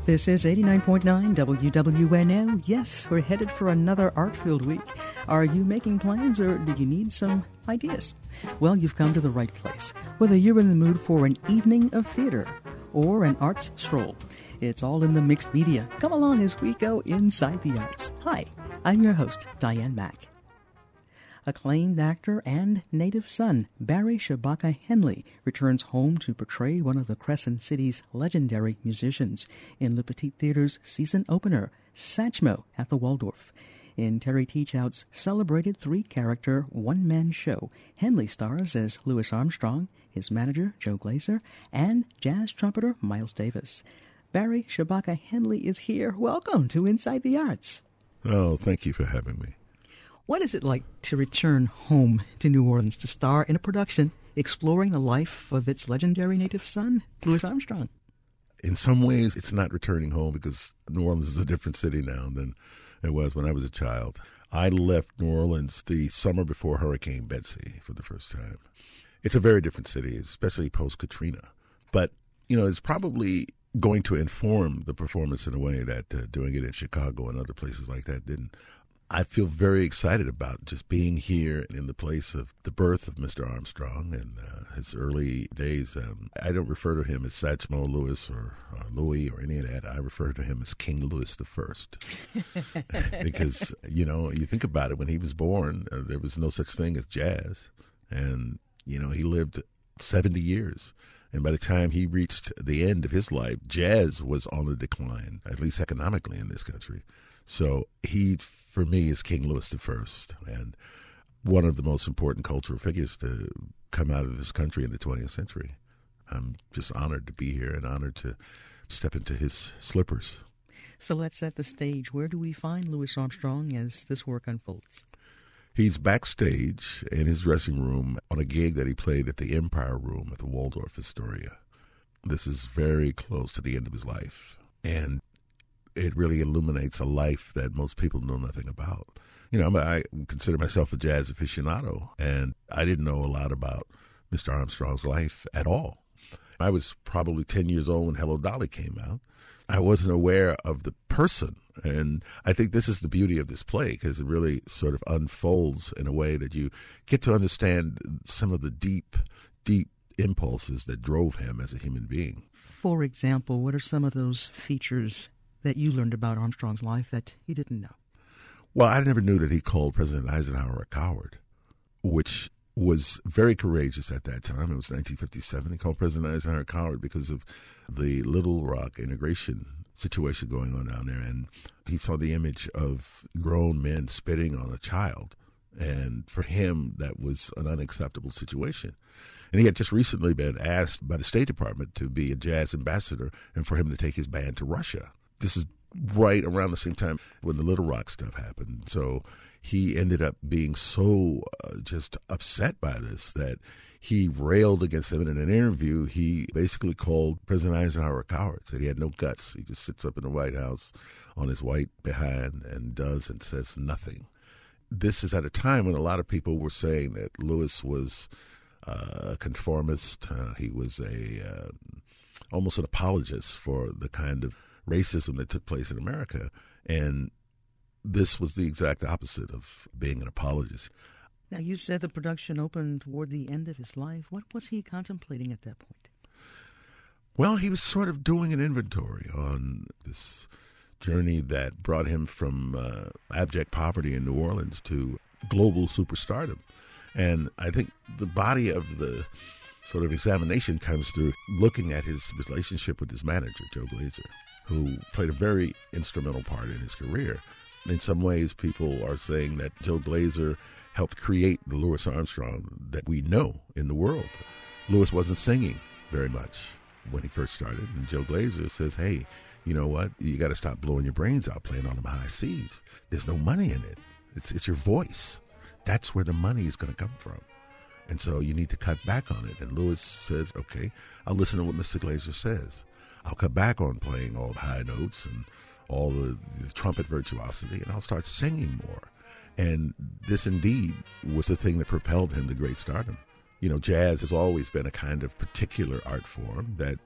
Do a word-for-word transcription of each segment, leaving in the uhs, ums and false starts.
This is eighty-nine point nine W W N O. Yes, we're headed for another art-filled week. Are you making plans or do you need some ideas? Well, you've come to the right place. Whether you're in the mood for an evening of theater or an arts stroll, it's all in the mixed media. Come along as we go inside the arts. Hi, I'm your host, Diane Mack. Acclaimed actor and native son Barry Shabaka Henley returns home to portray one of the Crescent City's legendary musicians in Le Petit Theatre's season opener, Satchmo at the Waldorf. In Terry Teachout's celebrated three-character, one-man show, Henley stars as Louis Armstrong, his manager, Joe Glazer, and jazz trumpeter Miles Davis. Barry Shabaka Henley is here. Welcome to Inside the Arts. Oh, thank you for having me. What is it like to return home to New Orleans to star in a production exploring the life of its legendary native son, Louis Armstrong? In some ways, it's not returning home because New Orleans is a different city now than it was when I was a child. I left New Orleans the summer before Hurricane Betsy for the first time. It's a very different city, especially post-Katrina. But, you know, it's probably going to inform the performance in a way that uh, doing it in Chicago and other places like that didn't. I feel very excited about just being here in the place of the birth of Mister Armstrong and uh, his early days. Um, I don't refer to him as Satchmo Louis or uh, Louis or any of that. I refer to him as King Louis the First. Because, you know, you think about it, when he was born, uh, there was no such thing as jazz. And, you know, he lived seventy years. And by the time he reached the end of his life, jazz was on the decline, at least economically in this country. So he, for me, is King Louis the First, and one of the most important cultural figures to come out of this country in the twentieth century. I'm just honored to be here and honored to step into his slippers. So let's set the stage. Where do we find Louis Armstrong as this work unfolds? He's backstage in his dressing room on a gig that he played at the Empire Room at the Waldorf Astoria. This is very close to the end of his life, and it really illuminates a life that most people know nothing about. You know, I consider myself a jazz aficionado, and I didn't know a lot about Mister Armstrong's life at all. I was probably ten years old when Hello, Dolly came out. I wasn't aware of the person, and I think this is the beauty of this play, because it really sort of unfolds in a way that you get to understand some of the deep, deep impulses that drove him as a human being. For example, what are some of those features that you learned about Armstrong's life that you didn't know? Well, I never knew that he called President Eisenhower a coward, which was very courageous at that time. It was nineteen fifty-seven. He called President Eisenhower a coward because of the Little Rock integration situation going on down there. And he saw the image of grown men spitting on a child. And for him, that was an unacceptable situation. And he had just recently been asked by the State Department to be a jazz ambassador and for him to take his band to Russia. This is right around the same time when the Little Rock stuff happened. So he ended up being so uh, just upset by this that he railed against him. In an interview, he basically called President Eisenhower a coward, said he had no guts. He just sits up in the White House on his white behind and does and says nothing. This is at a time when a lot of people were saying that Louis was uh, a conformist. Uh, he was a uh, almost an apologist for the kind of racism that took place in America, and this was the exact opposite of being an apologist. Now, you said the production opened toward the end of his life. What was he contemplating at that point? Well, he was sort of doing an inventory on this journey that brought him from uh, abject poverty in New Orleans to global superstardom. And I think the body of the sort of examination comes through looking at his relationship with his manager, Joe Glazer, who played a very instrumental part in his career. In some ways, people are saying that Joe Glazer helped create the Louis Armstrong that we know in the world. Louis wasn't singing very much when he first started, and Joe Glazer says, hey, you know what? You got to stop blowing your brains out playing on them high C's. There's no money in it. It's, it's your voice. That's where the money is going to come from. And so you need to cut back on it. And Louis says, okay, I'll listen to what Mister Glazer says. I'll cut back on playing all the high notes and all the, the trumpet virtuosity, and I'll start singing more. And this indeed was the thing that propelled him to great stardom. You know, jazz has always been a kind of particular art form that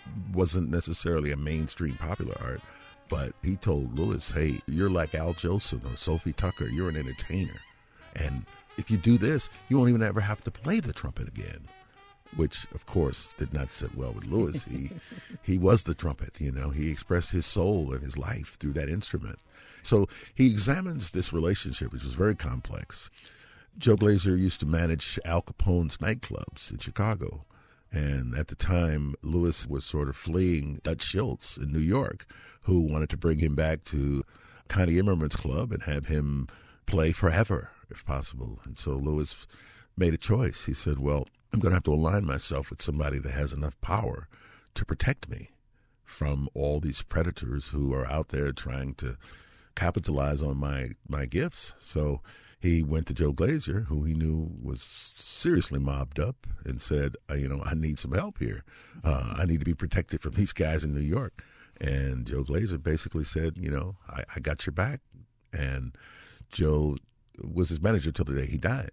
wasn't necessarily a mainstream popular art, but he told Louis, hey, you're like Al Jolson or Sophie Tucker. You're an entertainer. And if you do this, you won't even ever have to play the trumpet again, which, of course, did not sit well with Louis. He he was the trumpet, you know. He expressed his soul and his life through that instrument. So he examines this relationship, which was very complex. Joe Glaser used to manage Al Capone's nightclubs in Chicago. And at the time, Louis was sort of fleeing Dutch Schultz in New York, who wanted to bring him back to Connie Immerman's club and have him play forever, if possible. And so Louis made a choice. He said, well, I'm going to have to align myself with somebody that has enough power to protect me from all these predators who are out there trying to capitalize on my, my gifts. So he went to Joe Glaser, who he knew was seriously mobbed up, and said, you know, I need some help here. Uh, I need to be protected from these guys in New York. And Joe Glaser basically said, you know, I, I got your back. And Joe was his manager till the day he died.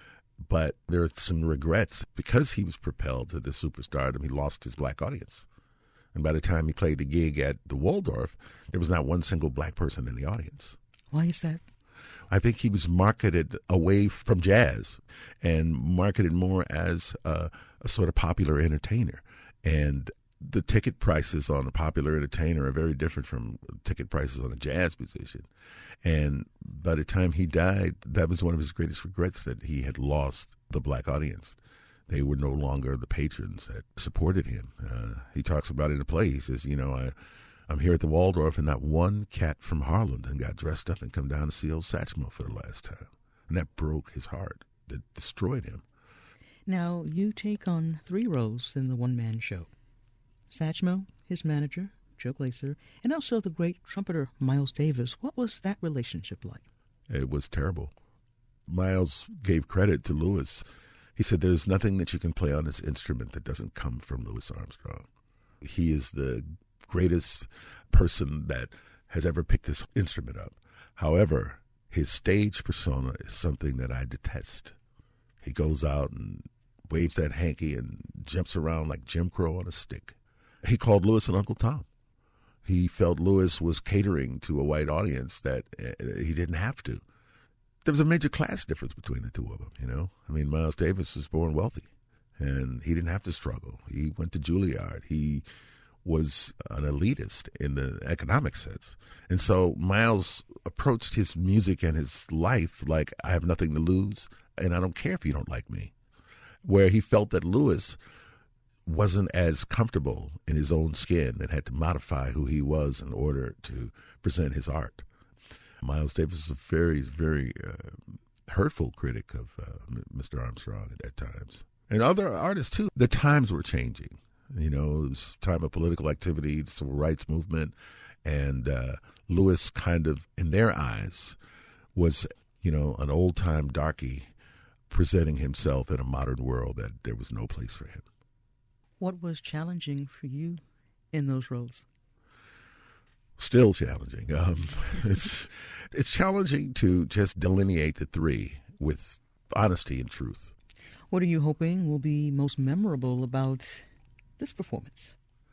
But there are some regrets. Because he was propelled to the superstardom, he lost his black audience. And by the time he played the gig at the Waldorf, there was not one single black person in the audience. Why is that? I think he was marketed away from jazz and marketed more as a, a sort of popular entertainer. And the ticket prices on a popular entertainer are very different from ticket prices on a jazz musician. And by the time he died, that was one of his greatest regrets, that he had lost the black audience. They were no longer the patrons that supported him. Uh, he talks about it in the play. He says, you know, I... I'm here at the Waldorf, and not one cat from Harlem and got dressed up and come down to see old Satchmo for the last time. And that broke his heart. That destroyed him. Now, you take on three roles in the one-man show. Satchmo, his manager, Joe Glaser, and also the great trumpeter Miles Davis. What was that relationship like? It was terrible. Miles gave credit to Louis. He said, there's nothing that you can play on this instrument that doesn't come from Louis Armstrong. He is the greatest person that has ever picked this instrument up. However, his stage persona is something that I detest. He goes out and waves that hanky and jumps around like Jim Crow on a stick. He called Louis an Uncle Tom. He felt Louis was catering to a white audience that uh, he didn't have to. There was a major class difference between the two of them, you know. I mean, Miles Davis was born wealthy, and he didn't have to struggle. He went to Juilliard. He was an elitist in the economic sense. And so Miles approached his music and his life like, I have nothing to lose, and I don't care if you don't like me. Where he felt that Louis wasn't as comfortable in his own skin and had to modify who he was in order to present his art. Miles Davis is a very, very uh, hurtful critic of uh, Mister Armstrong at, at times. And other artists, too. The times were changing. You know, it was time of political activity, the civil rights movement, and uh, Louis kind of, in their eyes, was, you know, an old-time darky presenting himself in a modern world that there was no place for him. What was challenging for you in those roles? Still challenging. Um, it's it's challenging to just delineate the three with honesty and truth. What are you hoping will be most memorable about this performance?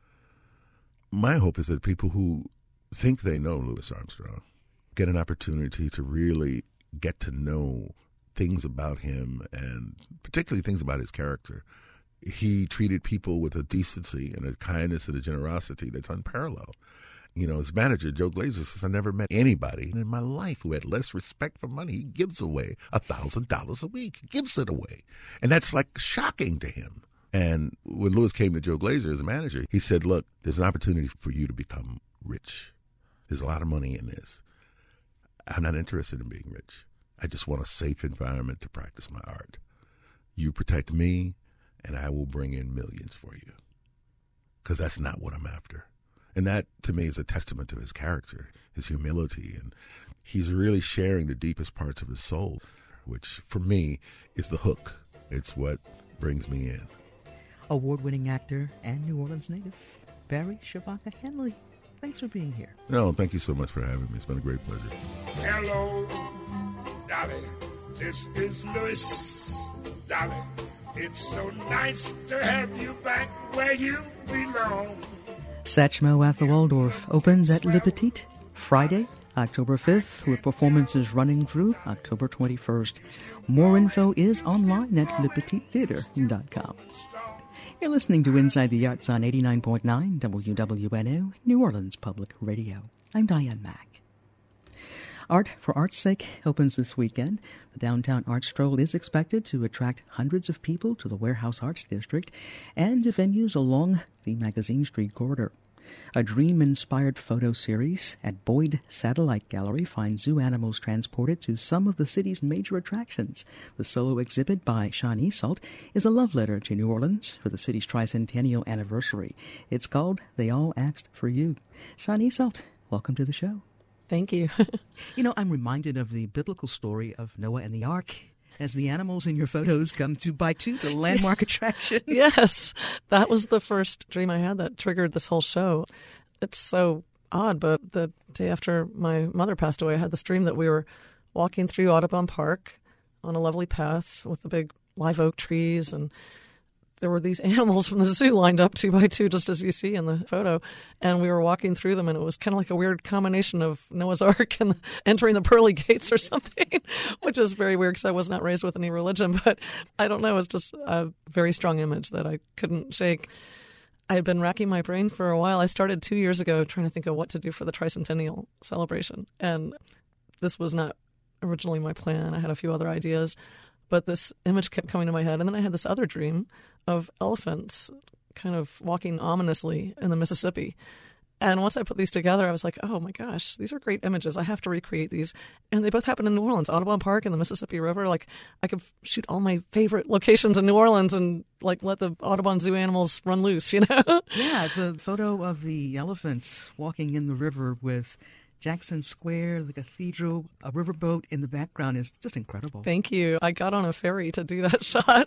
My hope is that people who think they know Louis Armstrong get an opportunity to really get to know things about him, and particularly things about his character. He treated people with a decency and a kindness and a generosity that's unparalleled. You know, his manager, Joe Glaser, says, I never met anybody in my life who had less respect for money. He gives away a thousand dollars a week. He gives it away. And that's like shocking to him. And when Louis came to Joe Glaser as a manager, he said, look, there's an opportunity for you to become rich. There's a lot of money in this. I'm not interested in being rich. I just want a safe environment to practice my art. You protect me, and I will bring in millions for you. Because that's not what I'm after. And that, to me, is a testament to his character, his humility. And he's really sharing the deepest parts of his soul, which, for me, is the hook. It's what brings me in. Award-winning actor and New Orleans native, Barry Shabaka Henley. Thanks for being here. No, thank you so much for having me. It's been a great pleasure. Hello, Dolly. This is Louis. Dolly, It's so nice to have you back where you belong. Satchmo at the Waldorf opens at Le Petit Friday, October fifth, with performances running through October twenty-first. More info is online at le petit theatre dot com. You're listening to Inside the Arts on eighty-nine point nine W W N O, New Orleans Public Radio. I'm Diane Mack. Art for Art's Sake opens this weekend. The Downtown Art Stroll is expected to attract hundreds of people to the Warehouse Arts District and to venues along the Magazine Street corridor. A dream-inspired photo series at Boyd Satellite Gallery finds zoo animals transported to some of the city's major attractions. The solo exhibit by Sean Esault is a love letter to New Orleans for the city's tricentennial anniversary. It's called They All Asked for You. Sean Esault, welcome to the show. Thank you. You know, I'm reminded of the biblical story of Noah and the Ark as the animals in your photos come two by two, the landmark attraction. Yes, that was the first dream I had that triggered this whole show. It's so odd, but the day after my mother passed away, I had this dream that we were walking through Audubon Park on a lovely path with the big live oak trees, and there were these animals from the zoo lined up two by two, just as you see in the photo. And we were walking through them, and it was kind of like a weird combination of Noah's Ark and entering the pearly gates or something, which is very weird because I was not raised with any religion. But I don't know, it's just a very strong image that I couldn't shake. I had been racking my brain for a while. I started two years ago trying to think of what to do for the tricentennial celebration. And this was not originally my plan. I had a few other ideas. But this image kept coming to my head. And then I had this other dream of elephants kind of walking ominously in the Mississippi. And once I put these together, I was like, oh, my gosh, these are great images. I have to recreate these. And they both happen in New Orleans, Audubon Park and the Mississippi River. Like, I could shoot all my favorite locations in New Orleans and, like, let the Audubon zoo animals run loose, you know? Yeah, the photo of the elephants walking in the river with Jackson Square, the cathedral, a riverboat in the background is just incredible. Thank you. I got on a ferry to do that shot.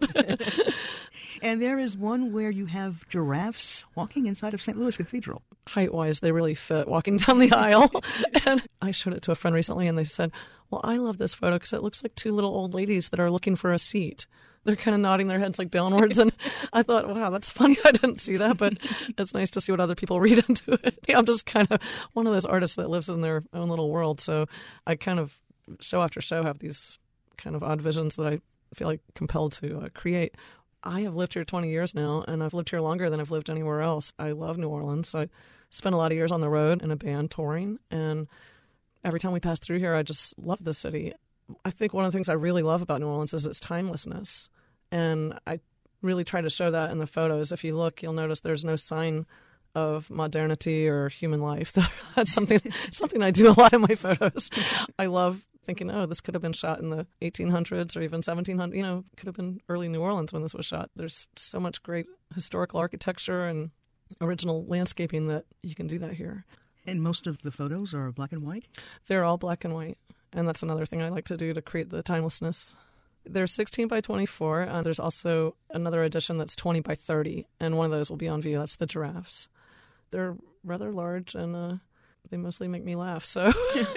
And there is one where you have giraffes walking inside of Saint Louis Cathedral. Height-wise, they really fit walking down the aisle. And I showed it to a friend recently, and they said, well, I love this photo because it looks like two little old ladies that are looking for a seat. They're kind of nodding their heads like downwards. And I thought, wow, that's funny. I didn't see that, but it's nice to see what other people read into it. Yeah, I'm just kind of one of those artists that lives in their own little world. So I kind of, show after show, have these kind of odd visions that I feel like compelled to uh, create. I have lived here twenty years now, and I've lived here longer than I've lived anywhere else. I love New Orleans. I spent a lot of years on the road in a band touring, and every time we pass through here, I just love the city. I think one of the things I really love about New Orleans is its timelessness, and I really try to show that in the photos. If you look, you'll notice there's no sign of modernity or human life. That's something something I do a lot in my photos. I love thinking, oh, this could have been shot in the eighteen hundreds or even seventeen hundreds. You know, it could have been early New Orleans when this was shot. There's so much great historical architecture and original landscaping that you can do that here. And most of the photos are black and white? They're all black and white. And that's another thing I like to do to create the timelessness. They're sixteen by twenty-four. Uh, there's also another edition that's twenty by thirty, and one of those will be on view. That's the giraffes. They're rather large, and uh, they mostly make me laugh. So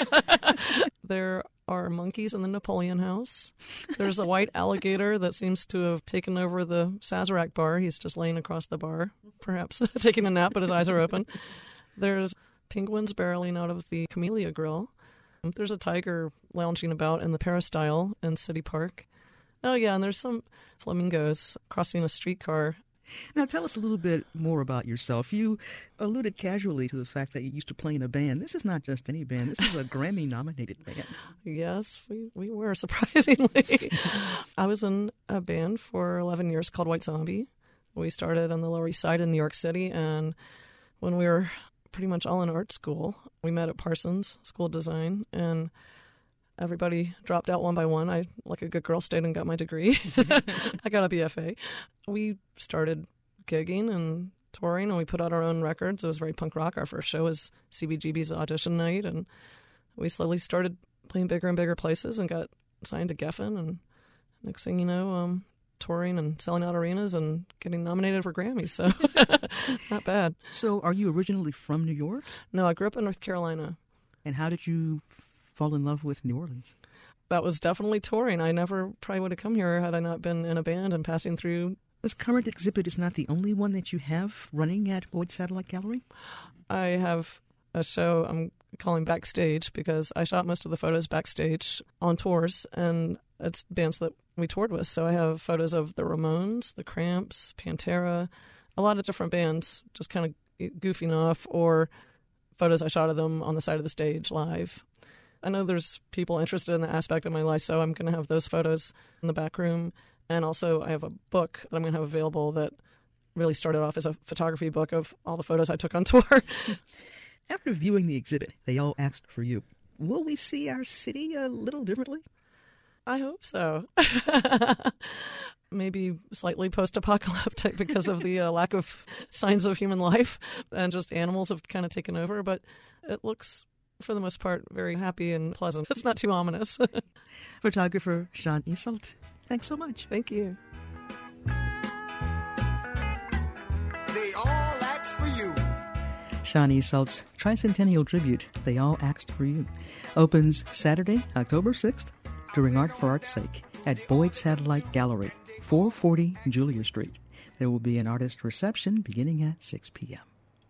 there are monkeys in the Napoleon House. There's a white alligator that seems to have taken over the Sazerac bar. He's just laying across the bar, perhaps taking a nap, but his eyes are open. There's penguins barreling out of the Camellia Grill. There's a tiger lounging about in the Peristyle in City Park. Oh, yeah, and there's some flamingos crossing a streetcar. Now, tell us a little bit more about yourself. You alluded casually to the fact that you used to play in a band. This is not just any band. This is a Grammy-nominated band. Yes, we, we were, surprisingly. I was in a band for eleven years called White Zombie. We started on the Lower East Side in New York City, and when we were pretty much all in art school, we met at Parsons School of Design, and everybody dropped out one by one. I, like a good girl, stayed and got my degree. I got a B F A. We started gigging and touring, and we put out our own records. It was very punk rock. Our first show was C B G B's audition night, and we slowly started playing bigger and bigger places and got signed to Geffen, and next thing you know, um, touring and selling out arenas and getting nominated for Grammys. So not bad. So are you originally from New York? No, I grew up in North Carolina. And how did you fall in love with New Orleans? that was definitely touring. I never probably would have come here had I not been in a band and passing through. This current exhibit is not the only one that you have running at Boyd Satellite Gallery? I have a show I'm calling Backstage because I shot most of the photos backstage on tours, and it's bands that we toured with. So I have photos of the Ramones, the Cramps, Pantera, a lot of different bands just kind of goofing off, or photos I shot of them on the side of the stage live. I know there's people interested in that aspect of my life, so I'm going to have those photos in the back room. And also I have a book that I'm going to have available that really started off as a photography book of all the photos I took on tour. After viewing the exhibit, they all asked for you. Will we see our city a little differently? I hope so. Maybe slightly post-apocalyptic because of the uh, lack of signs of human life, and just animals have kind of taken over. But it looks, for the most part, very happy and pleasant. It's not too ominous. Photographer Sean Isolt, thanks so much. Thank you. They all ask for you. Sean Isolt's Tricentennial Tribute, They All Asked for You, opens Saturday, October sixth, during Art for Art's Sake at Boyd Satellite Gallery, four forty Julia Street. There will be an artist reception beginning at six p.m.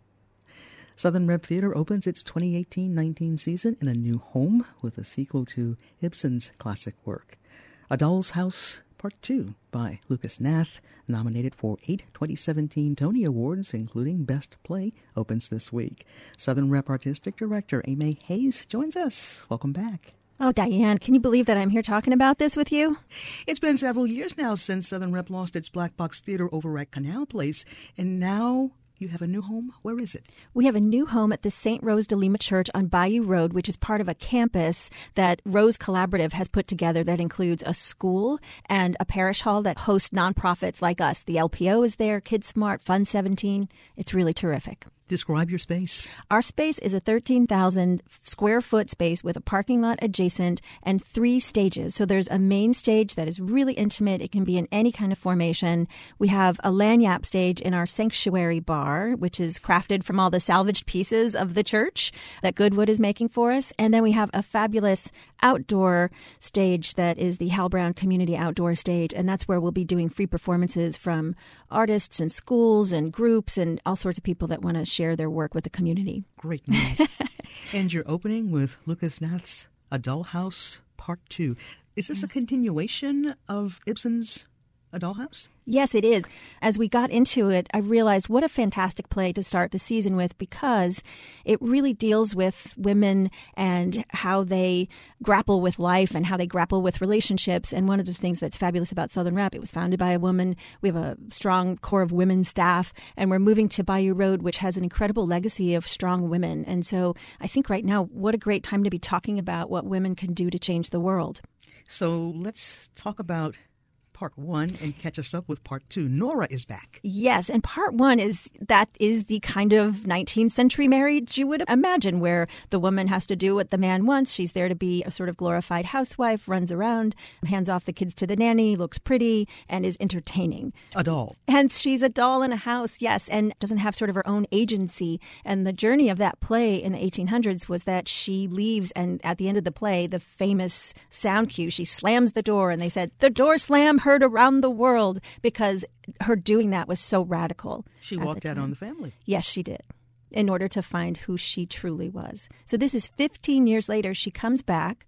Southern Rep Theater opens its twenty eighteen nineteen season in a new home with a sequel to Ibsen's classic work. A Doll's House Part two by Lucas Nath, nominated for eight twenty seventeen Tony Awards, including Best Play, opens this week. Southern Rep Artistic Director Amy Hayes joins us. Welcome back. Oh, Diane, can you believe that I'm here talking about this with you? It's been several years now since Southern Rep lost its Black Box Theater over at Canal Place, and now you have a new home. Where is it? We have a new home at the Saint Rose de Lima Church on Bayou Road, which is part of a campus that Rose Collaborative has put together that includes a school and a parish hall that hosts nonprofits like us. The L P O is there, Kids Smart, Fun seventeen. It's really terrific. Describe your space. Our space is a thirteen thousand square foot space with a parking lot adjacent and three stages. So there's a main stage that is really intimate. It can be in any kind of formation. We have a lanyap stage in our sanctuary bar, which is crafted from all the salvaged pieces of the church that Goodwood is making for us. And then we have a fabulous outdoor stage that is the Hal Brown Community Outdoor Stage. And that's where we'll be doing free performances from artists and schools and groups and all sorts of people that want to share their work with the community. Great news. And you're opening with Lucas Nath's A Dollhouse Part two. Is this a continuation of Ibsen's A Dollhouse? Yes, it is. As we got into it, I realized what a fantastic play to start the season with, because it really deals with women and how they grapple with life and how they grapple with relationships. And one of the things that's fabulous about Southern Rep, it was founded by a woman. We have a strong core of women staff, and we're moving to Bayou Road, which has an incredible legacy of strong women. And so I think right now, what a great time to be talking about what women can do to change the world. So let's talk about part one and catch us up with part two. Nora is back. Yes, and part one is that is the kind of nineteenth century marriage you would imagine, where the woman has to do what the man wants. She's there to be a sort of glorified housewife, runs around, hands off the kids to the nanny, looks pretty, and is entertaining. A doll. Hence, she's a doll in a house, yes, and doesn't have sort of her own agency. And the journey of that play in the eighteen hundreds was that she leaves, and at the end of the play, the famous sound cue, she slams the door, and they said, "The door slam heard around the world," because her doing that was so radical. She walked out on the family. Yes, she did, in order to find who she truly was. So this is fifteen years later. She comes back,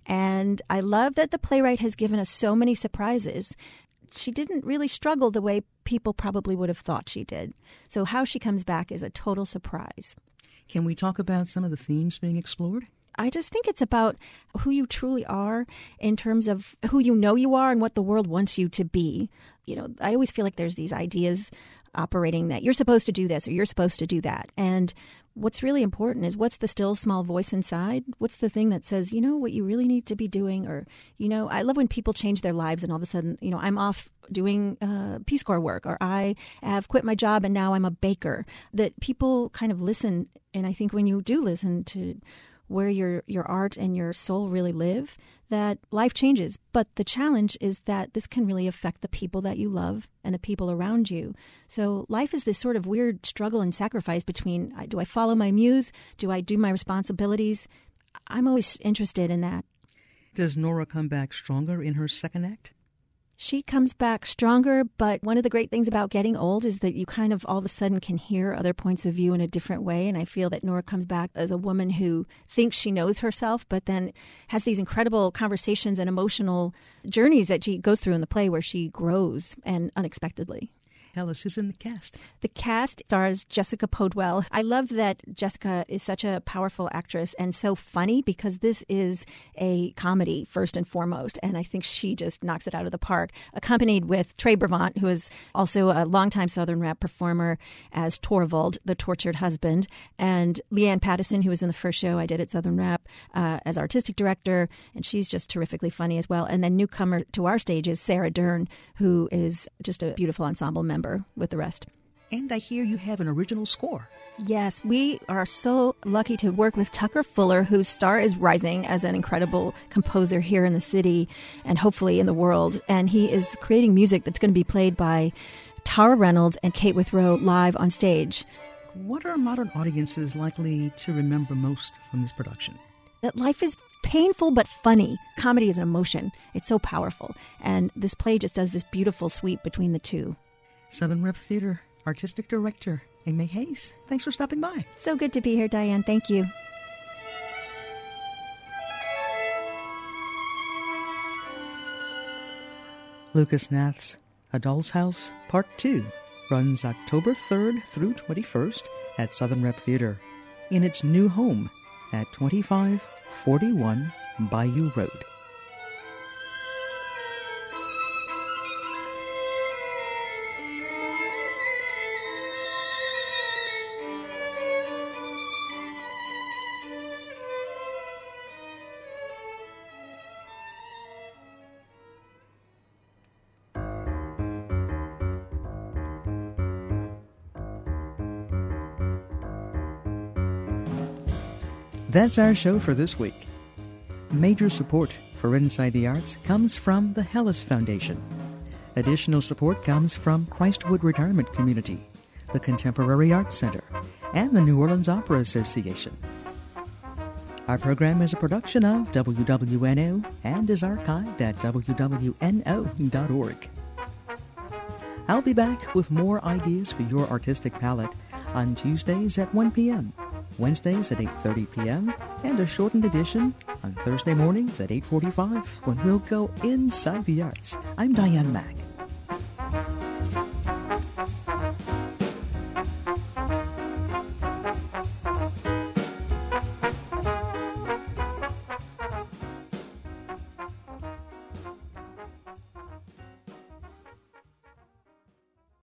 and I love that the playwright has given us so many surprises. She didn't really struggle the way people probably would have thought she did. So how she comes back is a total surprise. Can we talk about some of the themes being explored? I just think it's about who you truly are in terms of who you know you are and what the world wants you to be. You know, I always feel like there's these ideas operating that you're supposed to do this or you're supposed to do that. And what's really important is what's the still small voice inside? What's the thing that says, you know, what you really need to be doing? Or, you know, I love when people change their lives and all of a sudden, you know, I'm off doing uh, Peace Corps work, or I have quit my job and now I'm a baker. That people kind of listen. And I think when you do listen to where your your art and your soul really live, that life changes. But the challenge is that this can really affect the people that you love and the people around you. So life is this sort of weird struggle and sacrifice between, do I follow my muse? Do I do my responsibilities? I'm always interested in that. Does Nora come back stronger in her second act? She comes back stronger, but one of the great things about getting old is that you kind of all of a sudden can hear other points of view in a different way. And I feel that Nora comes back as a woman who thinks she knows herself, but then has these incredible conversations and emotional journeys that she goes through in the play where she grows and unexpectedly. Tell us who's in the cast. The cast stars Jessica Podwell. I love that Jessica is such a powerful actress and so funny because this is a comedy first and foremost, and I think she just knocks it out of the park. Accompanied with Trey Brevant, who is also a longtime Southern rap performer as Torvald, the tortured husband, and Leanne Pattison, who was in the first show I did at Southern Rap uh, as artistic director, and she's just terrifically funny as well. And then newcomer to our stage is Sarah Dern, who is just a beautiful ensemble member with the rest. And I hear you have an original score. Yes, we are so lucky to work with Tucker Fuller, whose star is rising as an incredible composer here in the city and hopefully in the world. And he is creating music that's going to be played by Tara Reynolds and Kate Withrow live on stage. What are modern audiences likely to remember most from this production? That life is painful but funny. Comedy is an emotion. It's so powerful. And this play just does this beautiful sweep between the two. Southern Rep Theater Artistic Director Amy Hayes, thanks for stopping by. So good to be here, Diane. Thank you. Lucas Nath's A Doll's House Part two runs October third through twenty-first at Southern Rep Theater in its new home at twenty-five forty-one Bayou Road. That's our show for this week. Major support for Inside the Arts comes from the Hellis Foundation. Additional support comes from Christwood Retirement Community, the Contemporary Arts Center, and the New Orleans Opera Association. Our program is a production of W W N O and is archived at w w n o dot org. I'll be back with more ideas for your artistic palette on Tuesdays at one p.m., Wednesdays at eight thirty p.m., and a shortened edition on Thursday mornings at eight forty-five when we'll go inside the arts. I'm Diane Mack.